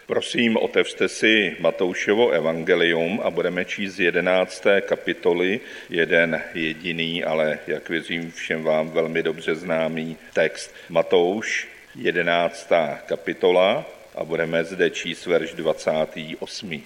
Prosím, otevřte si Matoušovo evangelium a budeme číst z 11. kapitoly jeden jediný, ale jak věřím všem vám velmi dobře známý text. Matouš, 11. kapitola a budeme zde číst verš 28.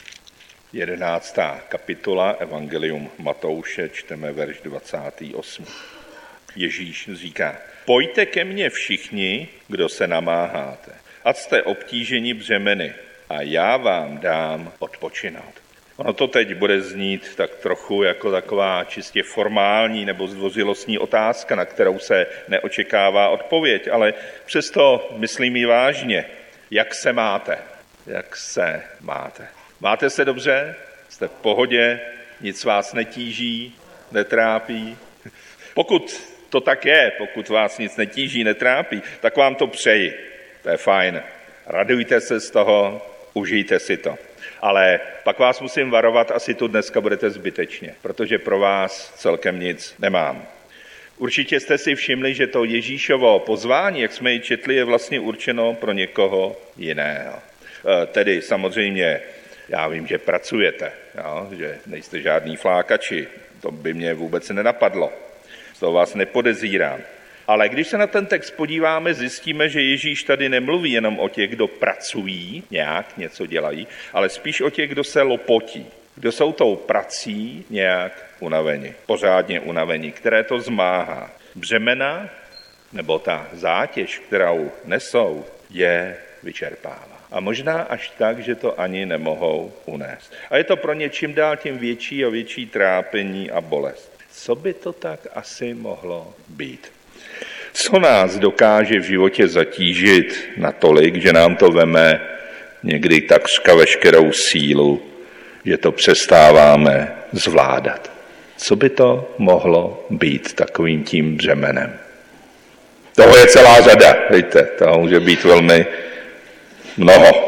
11. kapitola evangelium Matouše, čteme verš 28. Ježíš říká: Pojďte ke mně všichni, kdo se namáháte, ať jste obtíženi břemeny, a já vám dám odpočinout. Ono to teď bude znít tak trochu jako taková čistě formální nebo zdvořilostní otázka, na kterou se neočekává odpověď, ale přesto myslím ji vážně. Jak se máte? Jak se máte? Máte se dobře? Jste v pohodě? Nic vás netíží? Netrápí? Pokud to tak je, pokud vás nic netíží, netrápí, tak vám to přeji. To je fajn. Radujte se z toho, užijte si to. Ale pak vás musím varovat, asi tu dneska budete zbytečně, protože pro vás celkem nic nemám. Určitě jste si všimli, že to Ježíšovo pozvání, jak jsme ji četli, je vlastně určeno pro někoho jiného. Tedy samozřejmě, já vím, že pracujete, jo? Že nejste žádný flákači, to by mě vůbec nenapadlo. Z toho vás nepodezírám. Ale když se na ten text podíváme, zjistíme, že Ježíš tady nemluví jenom o těch, kdo pracují, nějak něco dělají, ale spíš o těch, kdo se lopotí, kdo jsou tou prací nějak unaveni, pořádně unaveni, které to zmáhá. Břemena nebo ta zátěž, kterou nesou, je vyčerpává. A možná až tak, že to ani nemohou unést. A je to pro ně čím dál tím větší a větší trápení a bolest. Co by to tak asi mohlo být? Co nás dokáže v životě zatížit natolik, že nám to veme někdy takřka veškerou sílu, že to přestáváme zvládat? Co by to mohlo být takovým tím břemenem? Toho je celá řada, víte, toho může být velmi mnoho.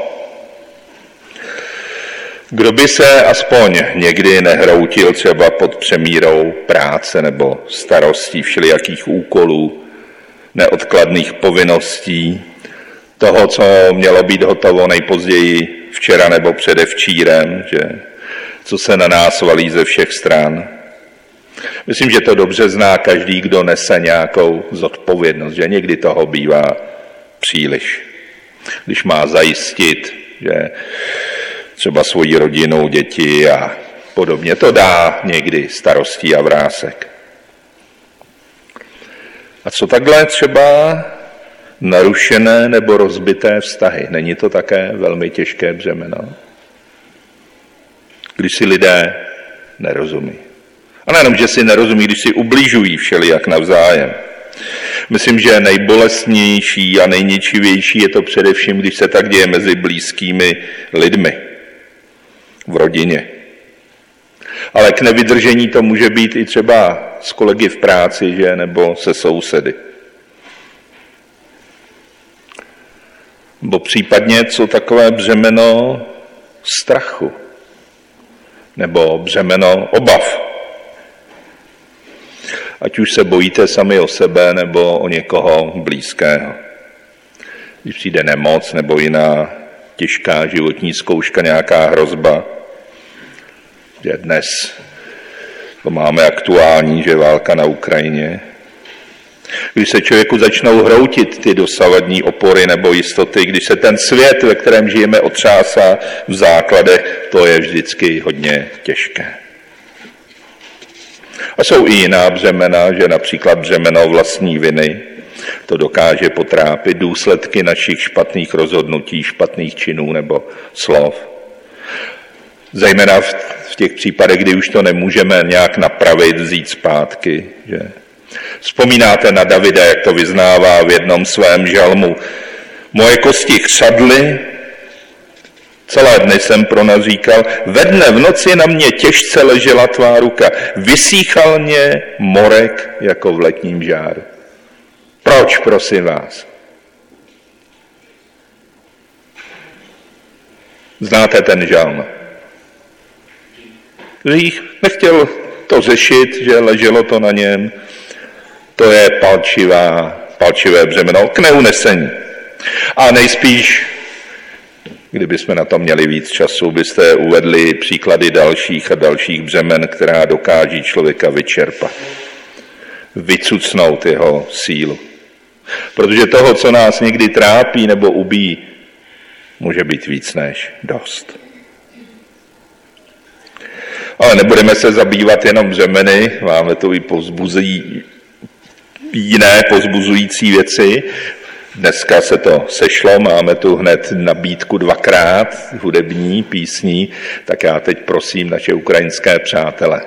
Kdo by se aspoň někdy nehroutil třeba pod přemírou práce nebo starostí všelijakých úkolů, neodkladných povinností, toho, co mělo být hotovo nejpozději včera nebo předevčírem, že co se na nás valí ze všech stran. Myslím, že to dobře zná každý, kdo nese nějakou zodpovědnost, že někdy toho bývá příliš. Když má zajistit, že třeba svoji rodinu, děti a podobně, to dá někdy starostí a vrásek. A co takhle třeba narušené nebo rozbité vztahy? Není to také velmi těžké břemeno? Když si lidé nerozumí. A nejenom, že si nerozumí, když si ubližují všelijak navzájem. Myslím, že nejbolestnější a nejničivější je to především, když se tak děje mezi blízkými lidmi v rodině. Ale k nevydržení to může být i třeba s kolegy v práci, že? Nebo se sousedy. Nebo případně co takové břemeno strachu. Nebo břemeno obav. Ať už se bojíte sami o sebe nebo o někoho blízkého. Když přijde nemoc nebo jiná těžká životní zkouška, nějaká hrozba, že dnes to máme aktuální, že válka na Ukrajině. Když se člověku začnou hroutit ty dosavadní opory nebo jistoty, když se ten svět, ve kterém žijeme, otřásá v základech, to je vždycky hodně těžké. A jsou i jiná břemena, že například břemeno vlastní viny, to dokáže potrápit důsledky našich špatných rozhodnutí, špatných činů nebo slov. Zejména v těch případech, kdy už to nemůžeme nějak napravit, vzít zpátky. Že? Vzpomínáte na Davida, jak to vyznává v jednom svém žalmu. Moje kosti chřadly, celé dny jsem pronaříkal, ve dne v noci na mě těžce ležela tvá ruka, vysíchal mě morek jako v letním žáru. Proč, prosím vás? Znáte ten žalm? Hřích nechtěl to řešit, že leželo to na něm. To je palčivé břemeno k neunesení. A nejspíš, Kdybychom na to měli víc času, byste uvedli příklady dalších a dalších břemen, která dokáží člověka vyčerpat, vycucnout jeho sílu. Protože toho, co nás někdy trápí nebo ubíjí, může být víc než dost. Ale nebudeme se zabývat jenom břemeny, máme tu i jiné povzbuzující věci. Dneska se to sešlo, máme tu hned nabídku 2krát hudební písní, tak já teď prosím naše ukrajinské přátele.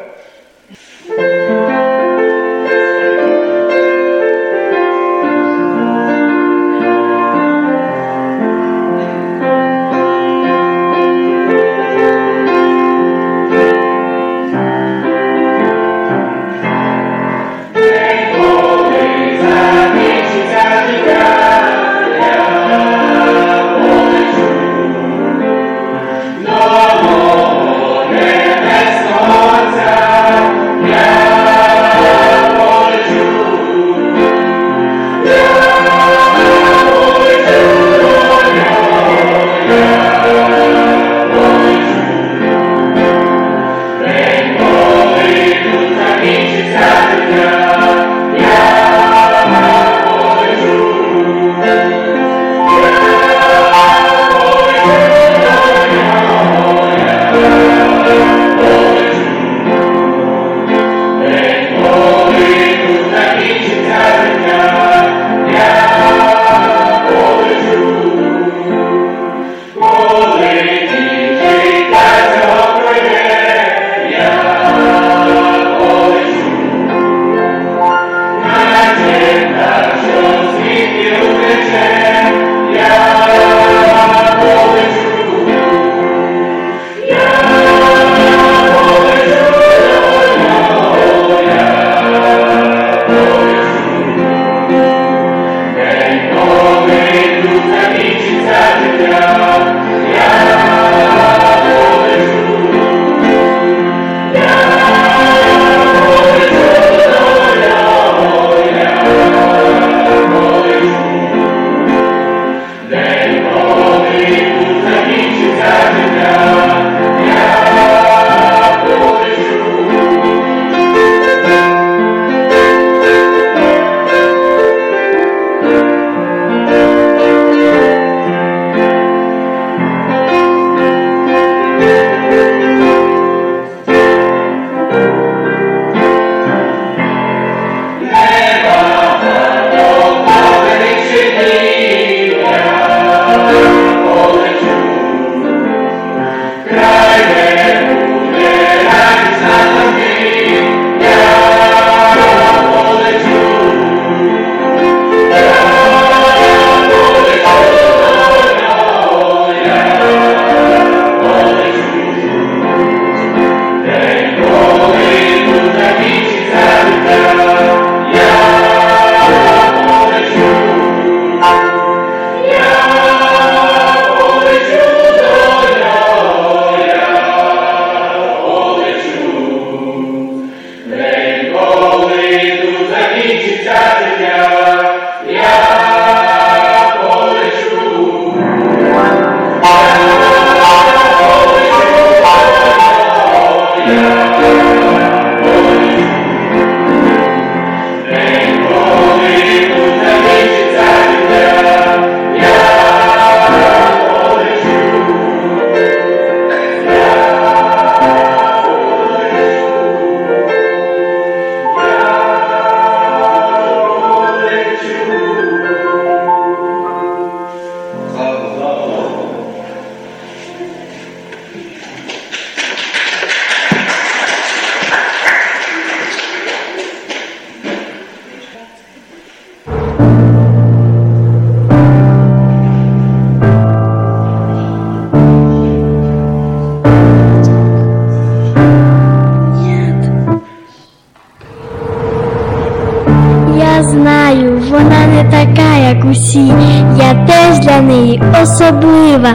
знаю, вона не така, як усі. Я теж для неї особлива.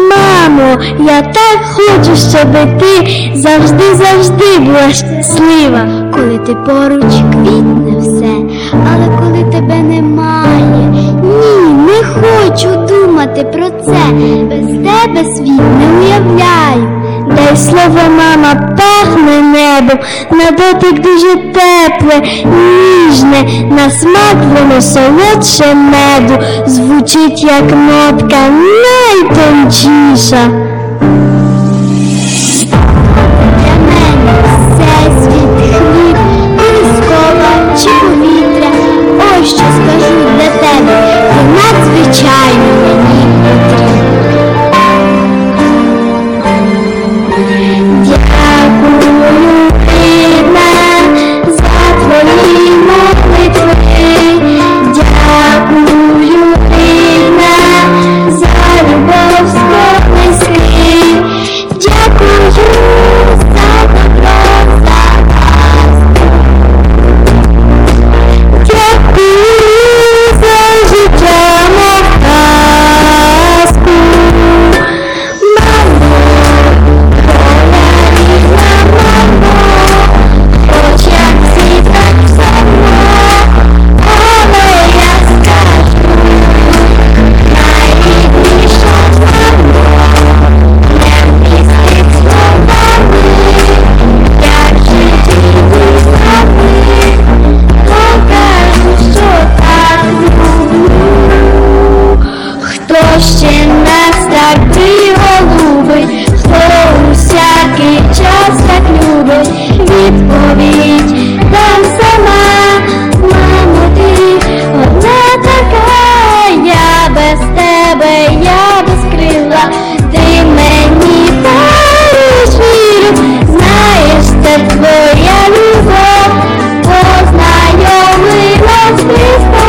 Мамо, я так хочу, щоб ти завжди була щаслива. Коли ти поруч, квітне все, але коли тебе немає, ні, не хочу думати. думати про це. Без тебе світ не уявляю. Дай слово, мама, пахне небом, на дотик дуже тепле, ніжне, на смак воно солодше меду, звучить як нотка найтончіша. Для мене всесвіт, хліб, колискова чи повітря. Ось що скажу для тебе, ти надзвичайно мені потрібна. Дякую, рідна, за твої молитви. Дякую, рідна, за любов з колиски. Дякую за добро, за ласку. Дякую за життя, мов казку. Мамо, хоч як всі так само, але я скажу, найрідніша мамо, не вмістить словами, як житті дізнами, покажу, що так люблю. Хто ще нас так диво любить, хто усякий час так любить, відповідь дам сама. Мамо, ти одна така, я без тебе, я без крила, ти мені дариш віру, знаєш, це твоя любов, познайомила з Христом.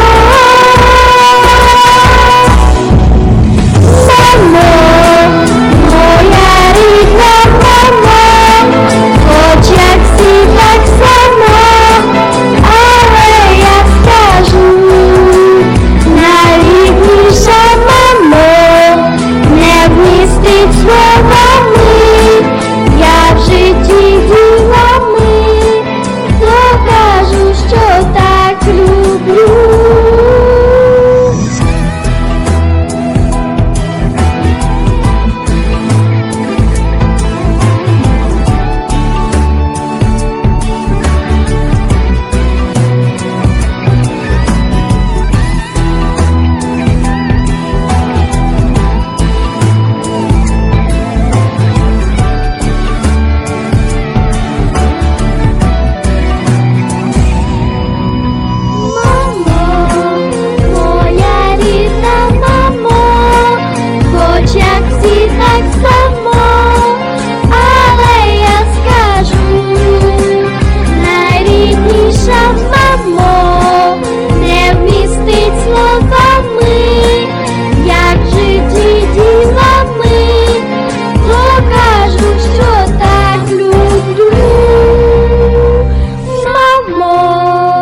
Мамо, моя рідна мамо, хоч як всі так само, але я скажу, найрідніша мамо, не вмістить словами, я в житті ділами докажу, що так люблю. Моя рідна мамо, хоч як всі так само, але я скажу, найрідніша мамо, не вмістить словами, як в житті ділами, докажу, що так люблю. Мамо.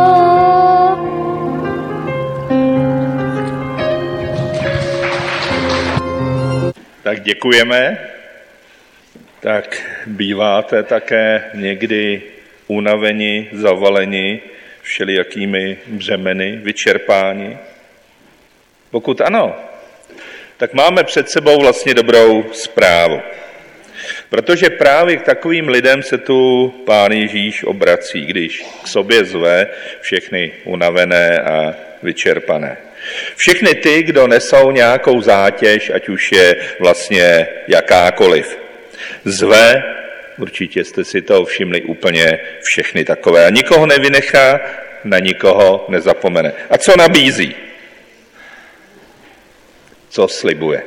Tak děkujeme. Tak býváte také někdy unaveni, zavaleni všelijakými břemeny, vyčerpáni? Pokud ano, tak máme před sebou vlastně dobrou zprávu. Protože právě k takovým lidem se tu Pán Ježíš obrací, když k sobě zve všechny unavené a vyčerpané. Všechny ty, kdo nesou nějakou zátěž, ať už je vlastně jakákoliv. Zve, určitě jste si to všimli, úplně všechny takové. A nikoho nevynechá, na nikoho nezapomene. A co nabízí? Co slibuje?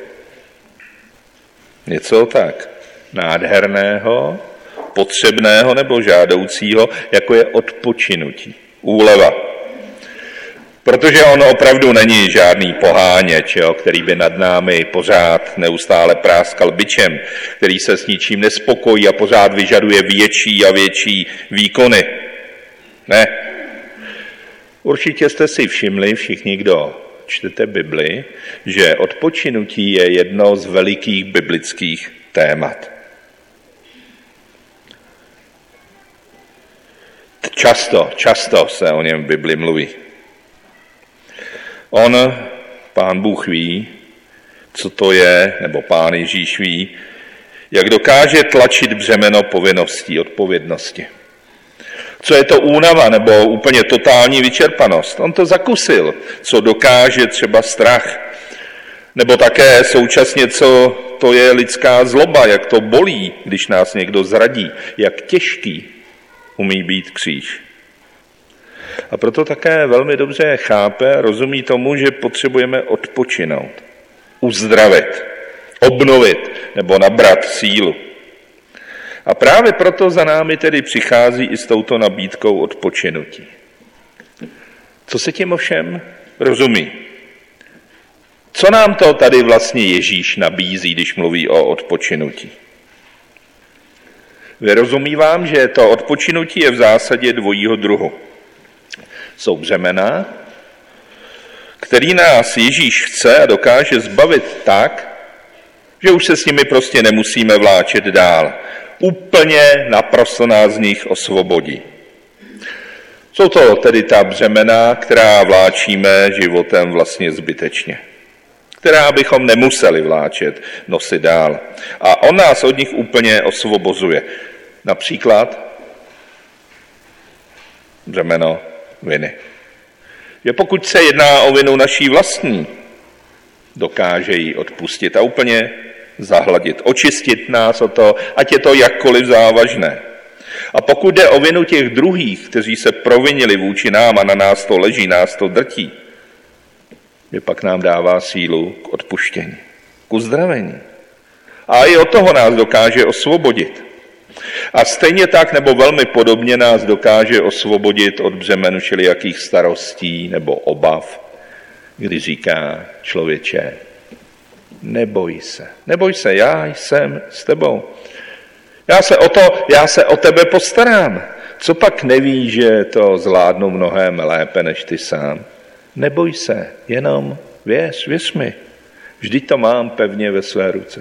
Něco tak nádherného, potřebného nebo žádoucího, jako je odpočinutí, úleva. Protože on opravdu není žádný poháněč, který by nad námi pořád neustále práskal bičem, který se s ničím nespokojí a pořád vyžaduje větší a větší výkony. Ne. Určitě jste si všimli, všichni, kdo čtete Bibli, že odpočinutí je jedno z velikých biblických témat. Často se o něm v Bibli mluví. On, Pán Bůh ví, co to je, nebo Pán Ježíš ví, jak dokáže tlačit břemeno povinností, odpovědnosti. Co je to únava nebo úplně totální vyčerpanost? On to zakusil, co dokáže třeba strach. Nebo také současně, co to je lidská zloba, jak to bolí, když nás někdo zradí, jak těžký umí být kříž. A proto také velmi dobře chápe, rozumí tomu, že potřebujeme odpočinout, uzdravit, obnovit nebo nabrat sílu. A právě proto za námi tedy přichází i s touto nabídkou odpočinutí. Co se tím ovšem rozumí? Co nám to tady vlastně Ježíš nabízí, když mluví o odpočinutí? Vyrozumí vám, že to odpočinutí je v zásadě dvojího druhu. Jsou břemena, který nás Ježíš chce a dokáže zbavit tak, že už se s nimi prostě nemusíme vláčet dál. Úplně naprosto nás z nich osvobodí. Jsou to tedy ta břemena, která vláčíme životem vlastně zbytečně. Která bychom nemuseli vláčet, nosit dál. A on nás od nich úplně osvobozuje. Například břemeno viny. Že pokud se jedná o vinu naší vlastní, dokáže ji odpustit a úplně zahladit, očistit nás o to, ať je to jakkoliv závažné. A pokud jde o vinu těch druhých, kteří se provinili vůči nám a na nás to leží, nás to drtí, že pak nám dává sílu k odpuštění, k uzdravení. A i od toho nás dokáže osvobodit. A stejně tak, nebo velmi podobně nás dokáže osvobodit od břemenu všelijakých starostí nebo obav, kdy říká člověče, neboj se, já jsem s tebou. Já se o tebe postarám. Co pak neví, že to zvládnu mnohem lépe než ty sám? Neboj se, jenom věř mi. Vždyť to mám pevně ve své ruce.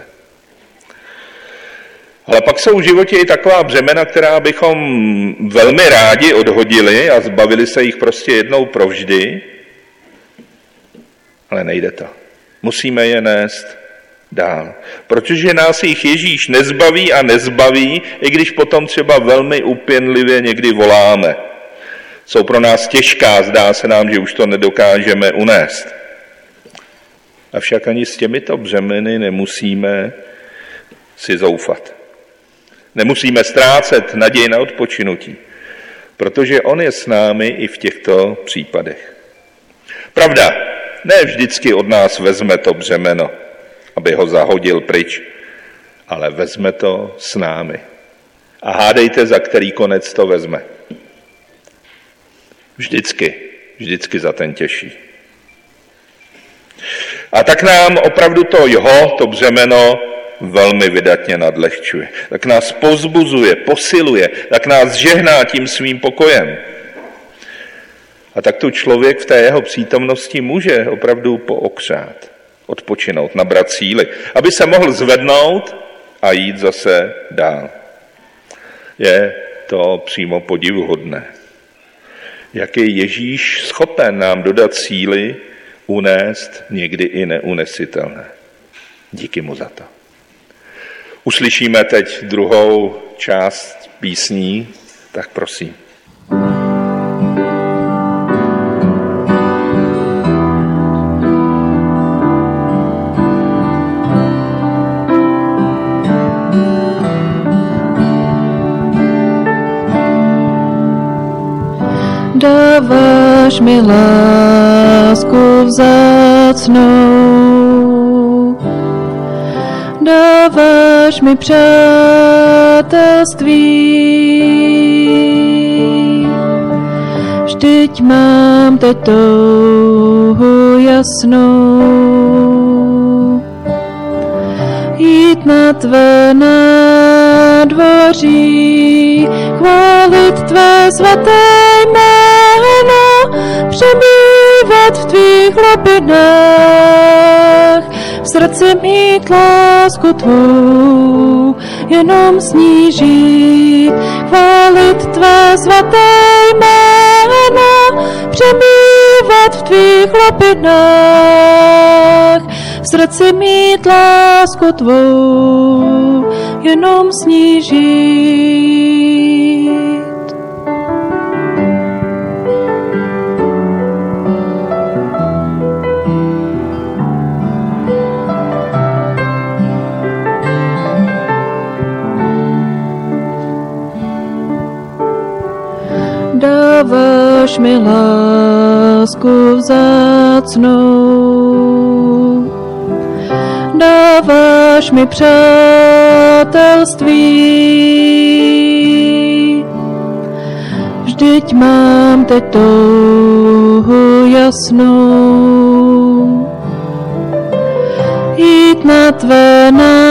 Ale pak jsou v životě i taková břemena, která bychom velmi rádi odhodili a zbavili se jich prostě jednou provždy, ale nejde to. Musíme je nést dál. Protože nás jich Ježíš nezbaví a nezbaví, i když potom třeba velmi úpěnlivě někdy voláme. Jsou pro nás těžká, zdá se nám, že už to nedokážeme unést. Avšak ani s těmito břemeny nemusíme si zoufat. Nemusíme ztrácet naději na odpočinutí, protože on je s námi i v těchto případech. Pravda, ne vždycky od nás vezme to břemeno, aby ho zahodil pryč, ale vezme to s námi. A hádejte, za který konec to vezme. Vždycky za ten těžší. A tak nám opravdu to břemeno velmi vydatně nadlehčuje. Tak nás povzbuzuje, posiluje, tak nás žehná tím svým pokojem. A tak tu člověk v té jeho přítomnosti může opravdu pookřát, odpočinout, nabrat síly, aby se mohl zvednout a jít zase dál. Je to přímo podivuhodné. Jak je Ježíš schopen nám dodat síly, unést někdy i neunesitelné. Díky mu za to. Uslyšíme teď druhou část písní, tak prosím. Dáváš mi lásku vzácnou, dáváš mi přátelství. Vždyť mám teď touhu jasnou, jít na tvé nádvoří, chválit tvé svaté jméno, přebývat v tvých hlubinách, v srdci mít lásku tvou, jenom s ní žít, chválit tvé svaté jméno, přebývat v tvých hlubinách, v srdci mít lásku tvou, jenom snížit. Dáváš mi lásku vzácnou, dáváš mi přátelství. Vždyť mám teď touhu jasnou, jít na tvé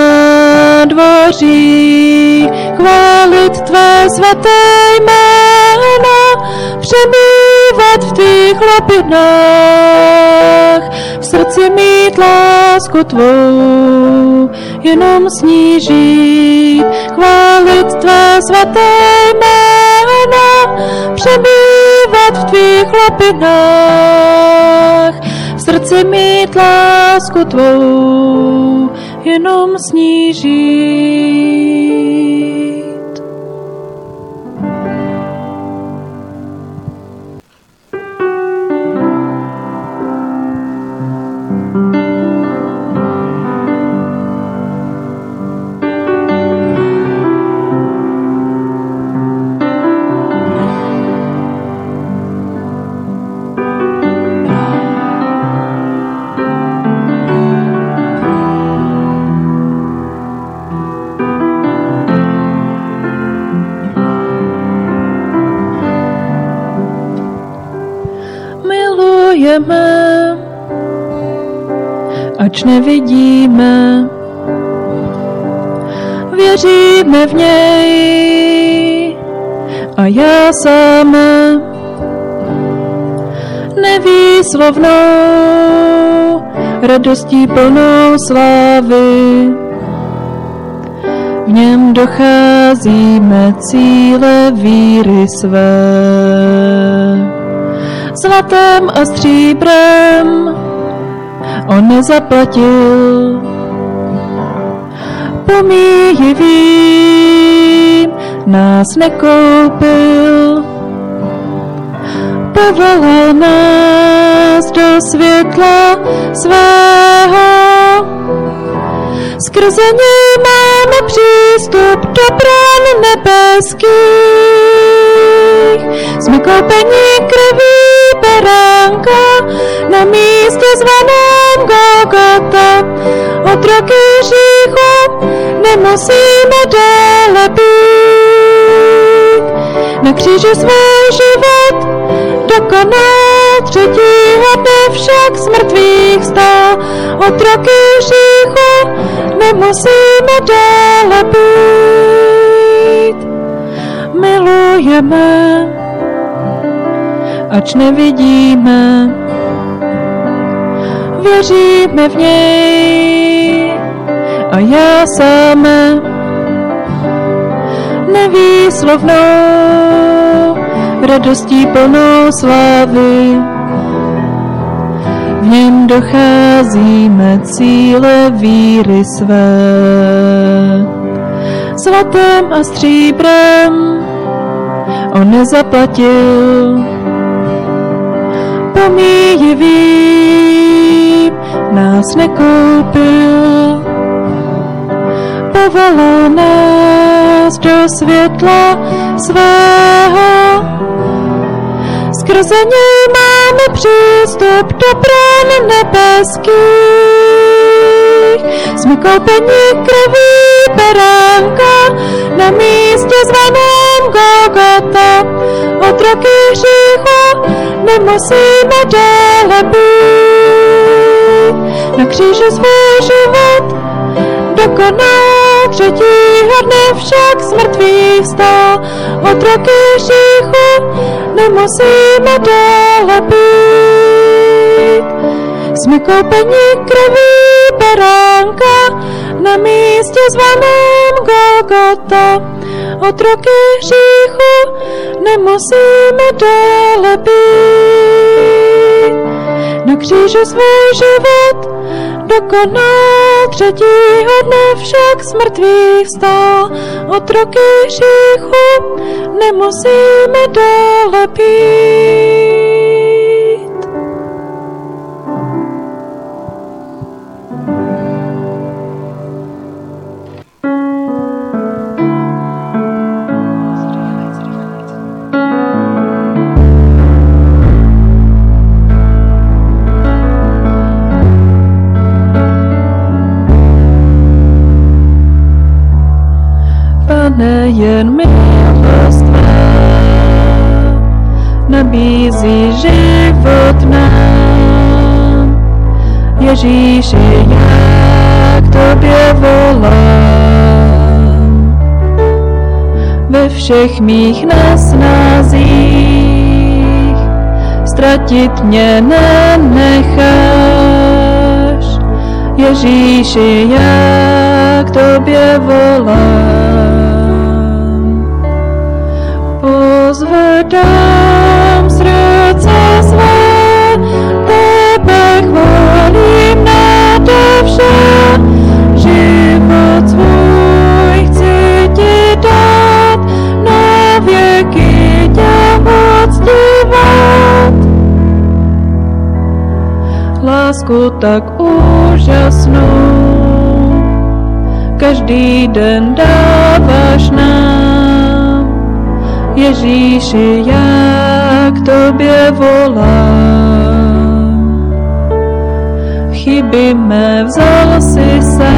nádvoří, chválit tvé svaté jméno, přebývat v tvých hlubinách, v srdci mít lásku tvou, jenom snížit, chválit tvé svaté jméno, přebývat v tvých hlubinách, v srdci mít lásku tvou, jenom snížit. Milujeme, ač nevidíme, věříme v něj a já sám nevýslovnou radostí plnou slávy. V něm docházíme cíle víry své. Zlatem a stříbrem on nezaplatil, pomíjivým nás nekoupil. Povolal nás do světla svého, skrze něj máme přístup do brán nebeských. Jsme koupeni krví beránka na místě zvaném Golgota. Otroky hříchu nemusíme déle být. Na kříži svůj život dokonal, třetího dne však z mrtvých vstal. Otroky hříchu nemusíme déle být. Milujeme, ač nevidíme, věříme v něj a já sám nevýslovnou radostí plnou slávy. V něm docházíme cíle víry své. Zlatem a stříbrem on nezaplatil, pomíjivým nás nekoupil. Povolal nás do světla svého, skrze něj máme přístup do brán nebeských. Jsme koupeni krví beránka na místě zvaném Golgota. Otroky hříchu nemusíme déle být. Na kříži svůj život dokonal, třetího dne však z mrtvých vstal. Otroky hříchu nemusíme déle být. Jsme koupeni krví beránka na místě zvaném Golgota. Otroky hříchu nemusíme déle být. Na kříži svůj život dokonal, třetího dne však z mrtvých vstal. Otroky hříchu nemusíme dále být. Nejen milost tvá nabízí život nám. Ježíši, já k tobě volám. Ve všech mých nesnázích ztratit mě nenecháš. Ježíši, já k tobě volám. Pozvedám srdce své, tebe chválím nade vše. Život svůj chci ti dát, na věky tě uctívat. Lásku tak úžasnou každý den dáváš nám. Ježíši, já k tobě volám. Chyby mé vzal si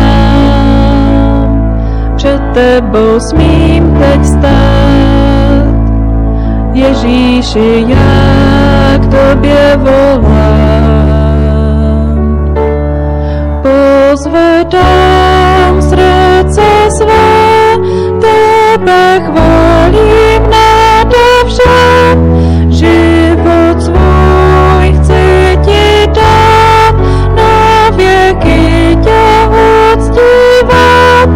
sám, před tebou smím teď stát. Ježíši, já k tobě volám. Pozvedám srdce své, tebe chválím nade vše. Život svůj chci ti dát, na věky tě uctívat.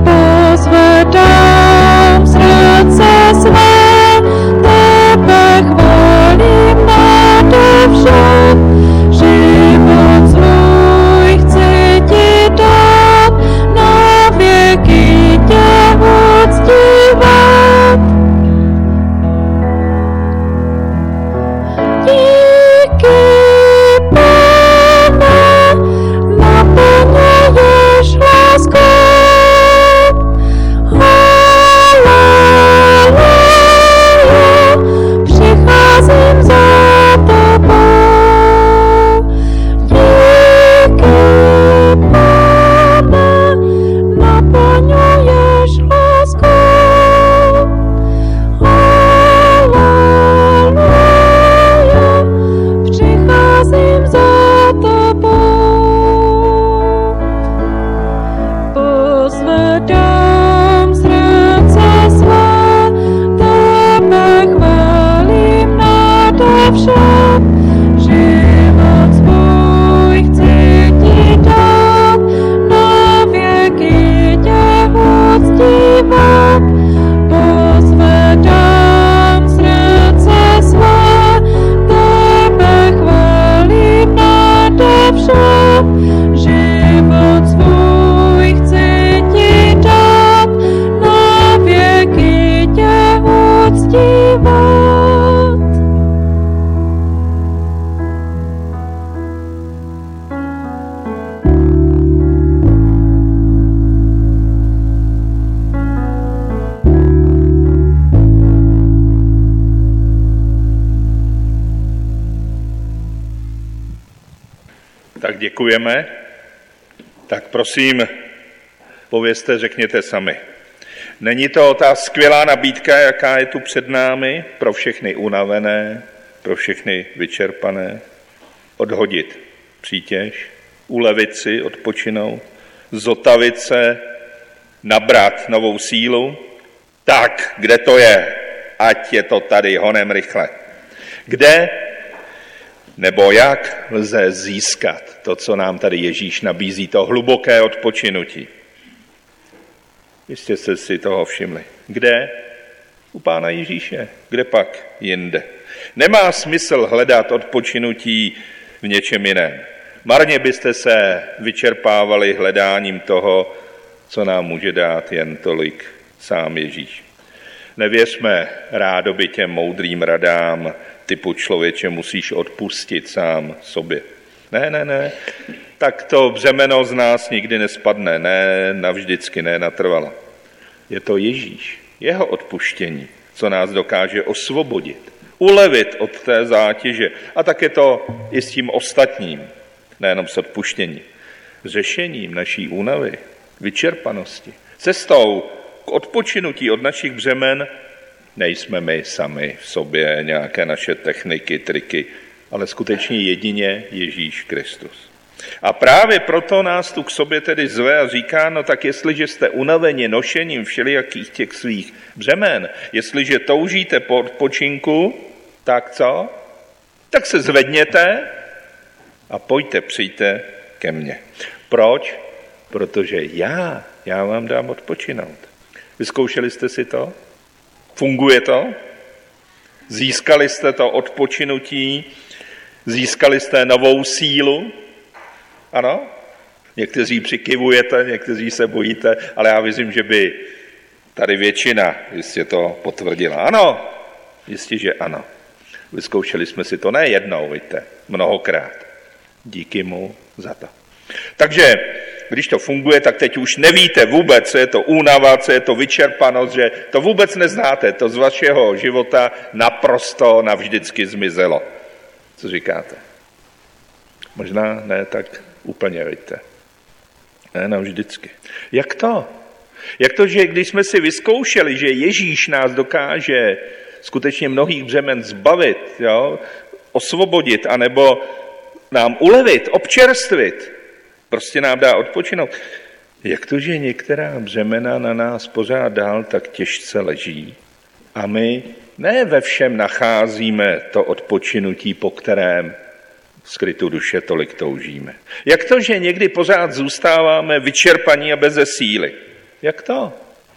Pozvedám srdce své, tebe chválím nade vše. Život svůj chci ti dát, na věky tě uctívat. Díky, Pane, naplňuješ láskou. Haleluja, přicházím za tebou. Díky, Pane, naplňuješ láskou. Haleluja, přicházím za tebou. Pozvedám srdce své, tebe chválím nade vše. Život svůj chci ti dát, na věky tě uctívat. Pozvedám srdce své, tebe chválím nade vše. Život svůj chci ti dát, na věky tě uctívat. Tak děkujeme. Tak prosím, povězte, řekněte sami. Není to ta skvělá nabídka, jaká je tu před námi, pro všechny unavené, pro všechny vyčerpané? Odhodit přítěž, ulevit si, odpočinout, zotavit se, nabrat novou sílu? Tak, kde to je? Ať je to tady, honem rychle. Kde nebo jak lze získat to, co nám tady Ježíš nabízí, to hluboké odpočinutí? Jistě jste si toho všimli. Kde? U Pána Ježíše. Kde pak jinde? Nemá smysl hledat odpočinutí v něčem jiném. Marně byste se vyčerpávali hledáním toho, co nám může dát jen tolik sám Ježíš. Nevěřme rádoby těm moudrým radám typu člověče musíš odpustit sám sobě. Ne. Tak to břemeno z nás nikdy nespadne, ne navždycky, ne natrvalo. Je to Ježíš, jeho odpuštění, co nás dokáže osvobodit, ulevit od té zátěže. A tak je to i s tím ostatním, nejenom s odpuštěním. Řešením naší únavy, vyčerpanosti, cestou k odpočinutí od našich břemen nejsme my sami v sobě, nějaké naše techniky, triky, ale skutečně jedině Ježíš Kristus. A právě proto nás tu k sobě tedy zve a říká, no tak jestliže jste unaveni nošením všelijakých těch svých břemen, jestliže toužíte po odpočinku, tak co? Tak se zvedněte a přijďte ke mně. Proč? Protože já vám dám odpočinout. Vyzkoušeli jste si to? Funguje to? Získali jste to odpočinutí? Získali jste novou sílu? Ano? Někteří přikyvujete, někteří se bojíte, ale já věřím, že by tady většina jistě to potvrdila. Ano, jistě, že ano. Vyzkoušeli jsme si to ne jednou, víte, mnohokrát. Díky mu za to. Takže když to funguje, tak teď už nevíte vůbec, co je to únava, co je to vyčerpanost, že to vůbec neznáte, to z vašeho života naprosto navždycky zmizelo. Co říkáte? Možná ne tak úplně, víte. Ne navždycky. Jak to? Jak to, že když jsme si vyzkoušeli, že Ježíš nás dokáže skutečně mnohých břemen zbavit, jo, osvobodit, anebo nám ulevit, občerstvit, prostě nám dá odpočinout. Jak to, že některá břemena na nás pořád dál tak těžce leží a my ne ve všem nacházíme to odpočinutí, po kterém skrytu duše tolik toužíme. Jak to, že někdy pořád zůstáváme vyčerpaní a beze síly? Jak to?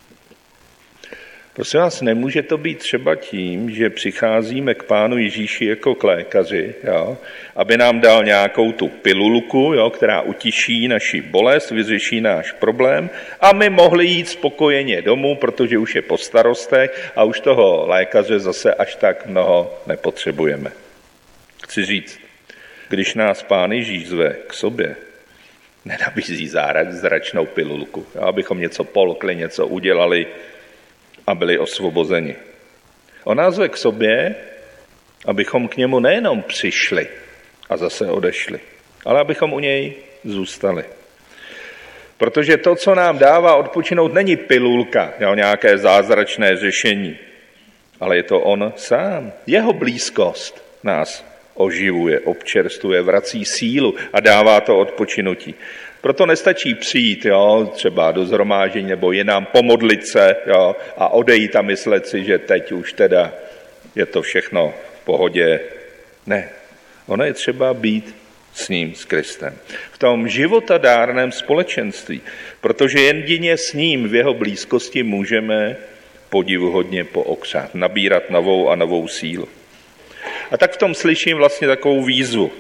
Prosím vás, nemůže to být třeba tím, že přicházíme k Pánu Ježíši jako k lékaři, jo, aby nám dal nějakou tu pilulku, jo, která utiší naši bolest, vyřeší náš problém a my mohli jít spokojeně domů, protože už je po starostech a už toho lékaře zase až tak mnoho nepotřebujeme. Chci říct, když nás Pán Ježíš zve k sobě, nenabízí zračnou pilulku, jo, abychom něco polkli, něco udělali a byli osvobozeni. On nás zve k sobě, abychom k němu nejenom přišli a zase odešli, ale abychom u něj zůstali. Protože to, co nám dává odpočinout, není pilulka, jo, nějaké zázračné řešení, ale je to on sám. Jeho blízkost nás oživuje, občerstvuje, vrací sílu a dává to odpočinutí. Proto nestačí přijít, jo, třeba do shromáždění nebo jinam, pomodlit se, jo, a odejít a myslet si, že teď už teda je to všechno v pohodě. Ne, ono je třeba být s ním, s Kristem. V tom životadárném společenství, protože jedině s ním v jeho blízkosti můžeme podivuhodně pookřát, nabírat novou a novou sílu. A tak v tom slyším vlastně takovou výzvu.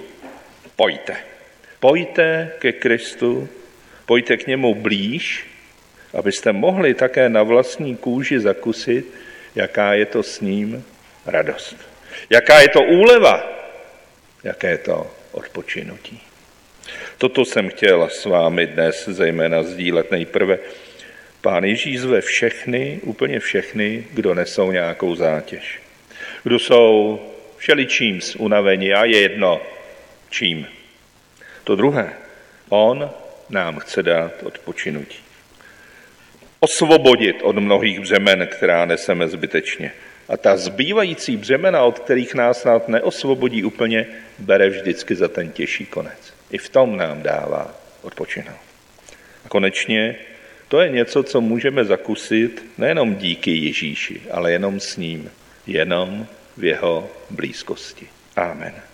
Pojďte ke Kristu, pojďte k němu blíž, abyste mohli také na vlastní kůži zakusit, jaká je to s ním radost. Jaká je to úleva, jaké je to odpočinutí. Toto jsem chtěl s vámi dnes zejména sdílet nejprve. Pán Ježíš zve všechny, úplně všechny, kdo nesou nějakou zátěž. Kdo jsou všeličím unaveni a je jedno čím. To druhé, on nám chce dát odpočinutí. Osvobodit od mnohých břemen, která neseme zbytečně. A ta zbývající břemena, od kterých nás snad neosvobodí úplně, bere vždycky za ten těžší konec. I v tom nám dává odpočinout. A konečně to je něco, co můžeme zakusit nejenom díky Ježíši, ale jenom s ním, jenom v jeho blízkosti. Amen.